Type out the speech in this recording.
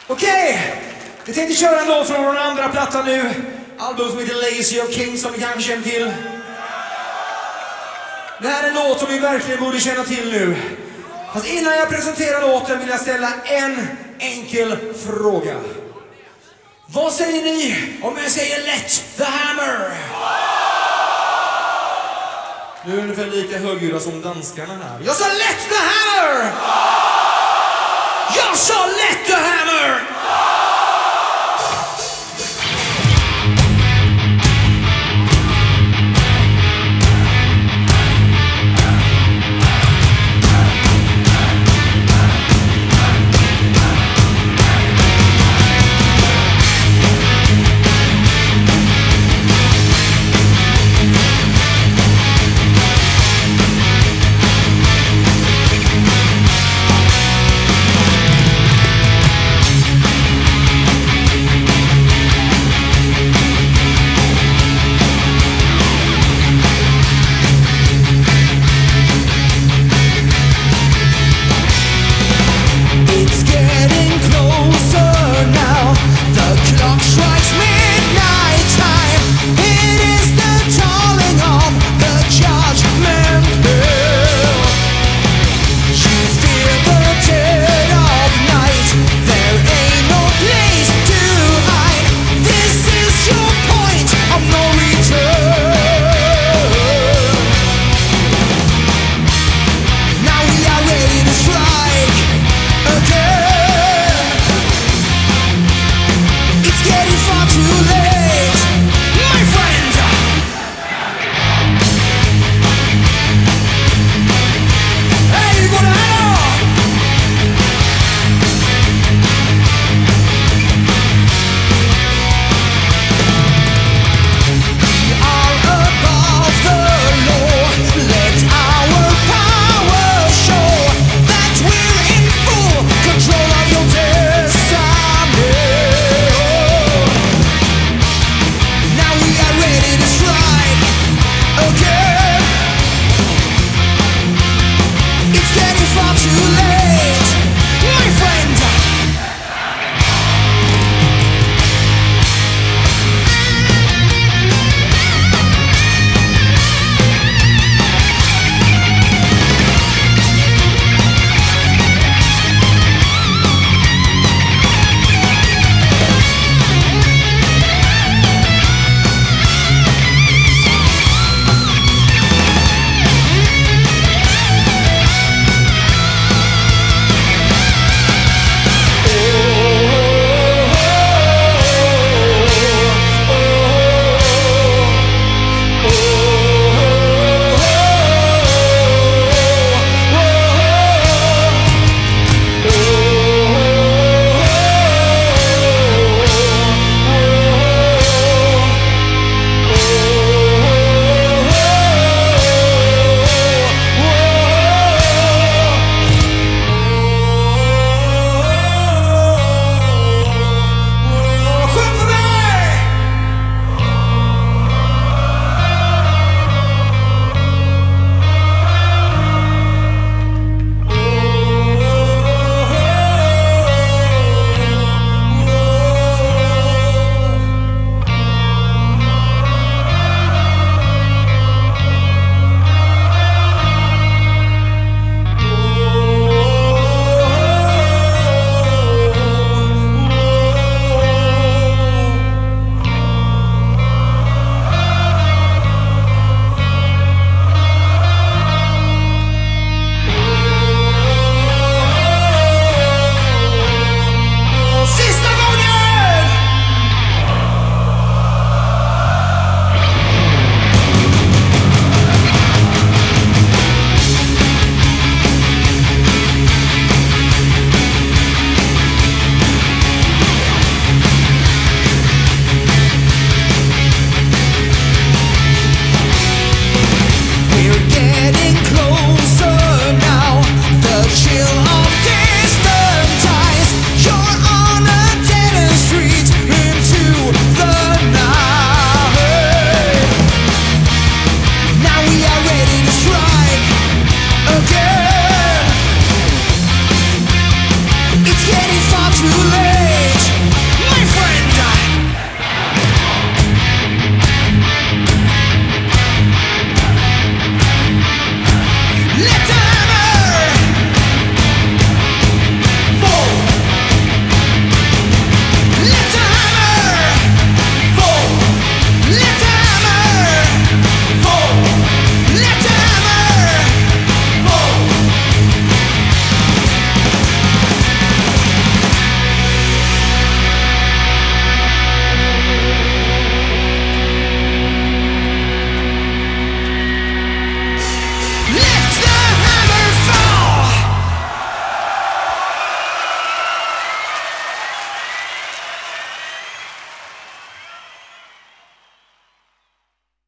Okej, vi tänkte köra en låt från vår andra platta nu. Album som heter Lazy of Kings, som ni kanske känner till. Det här är en låt som vi verkligen borde känna till nu. Fast innan jag presenterar låten vill jag ställa en enkel fråga. Vad säger ni om jag säger Let the Hammer? Nu är det ungefär lika högljudda som danskarna här. Jag sa Let the Hammer! Jag sa Let the Hammer!